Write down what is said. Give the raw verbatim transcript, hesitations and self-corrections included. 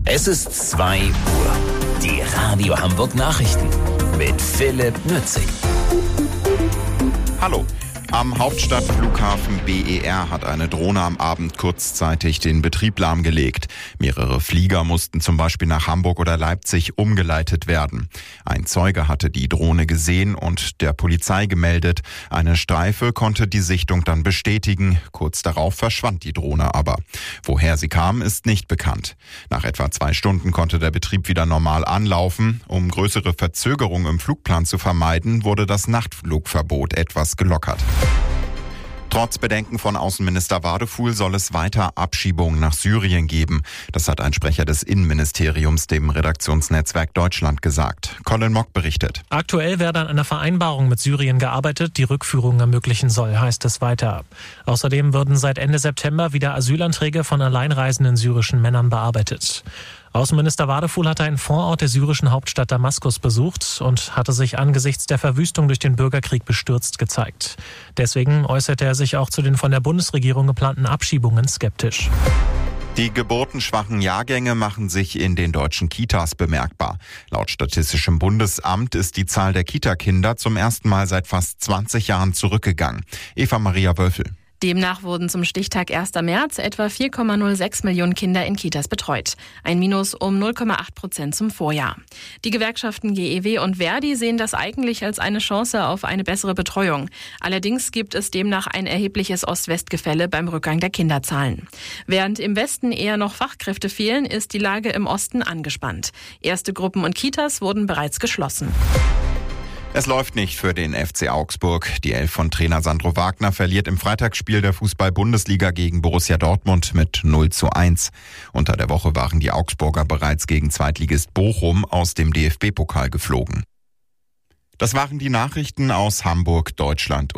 Es ist zwei Uhr. Die Radio Hamburg Nachrichten mit Philipp Nützig. Hallo. Am Hauptstadtflughafen B E R hat eine Drohne am Abend kurzzeitig den Betrieb lahmgelegt. Mehrere Flieger mussten zum Beispiel nach Hamburg oder Leipzig umgeleitet werden. Ein Zeuge hatte die Drohne gesehen und der Polizei gemeldet. Eine Streife konnte die Sichtung dann bestätigen. Kurz darauf verschwand die Drohne aber. Woher sie kam, ist nicht bekannt. Nach etwa zwei Stunden konnte der Betrieb wieder normal anlaufen. Um größere Verzögerungen im Flugplan zu vermeiden, wurde das Nachtflugverbot etwas gelockert. Trotz Bedenken von Außenminister Wadefuhl soll es weiter Abschiebungen nach Syrien geben. Das hat ein Sprecher des Innenministeriums dem Redaktionsnetzwerk Deutschland gesagt. Colin Mock berichtet. Aktuell werde an einer Vereinbarung mit Syrien gearbeitet, die Rückführung ermöglichen soll, heißt es weiter. Außerdem würden seit Ende September wieder Asylanträge von alleinreisenden syrischen Männern bearbeitet. Außenminister Wadefuhl hatte einen Vorort der syrischen Hauptstadt Damaskus besucht und hatte sich angesichts der Verwüstung durch den Bürgerkrieg bestürzt gezeigt. Deswegen äußerte er sich auch zu den von der Bundesregierung geplanten Abschiebungen skeptisch. Die geburtenschwachen Jahrgänge machen sich in den deutschen Kitas bemerkbar. Laut Statistischem Bundesamt ist die Zahl der Kitakinder zum ersten Mal seit fast zwanzig Jahren zurückgegangen. Eva Maria Wölfel. Demnach wurden zum Stichtag erster März etwa vier Komma null sechs Millionen Kinder in Kitas betreut. Ein Minus um null Komma acht Prozent zum Vorjahr. Die Gewerkschaften G E W und Verdi sehen das eigentlich als eine Chance auf eine bessere Betreuung. Allerdings gibt es demnach ein erhebliches Ost-West-Gefälle beim Rückgang der Kinderzahlen. Während im Westen eher noch Fachkräfte fehlen, ist die Lage im Osten angespannt. Erste Gruppen und Kitas wurden bereits geschlossen. Es läuft nicht für den F C Augsburg. Die Elf von Trainer Sandro Wagner verliert im Freitagsspiel der Fußball-Bundesliga gegen Borussia Dortmund mit null zu eins. Unter der Woche waren die Augsburger bereits gegen Zweitligist Bochum aus dem D F B-Pokal geflogen. Das waren die Nachrichten aus Hamburg, Deutschland und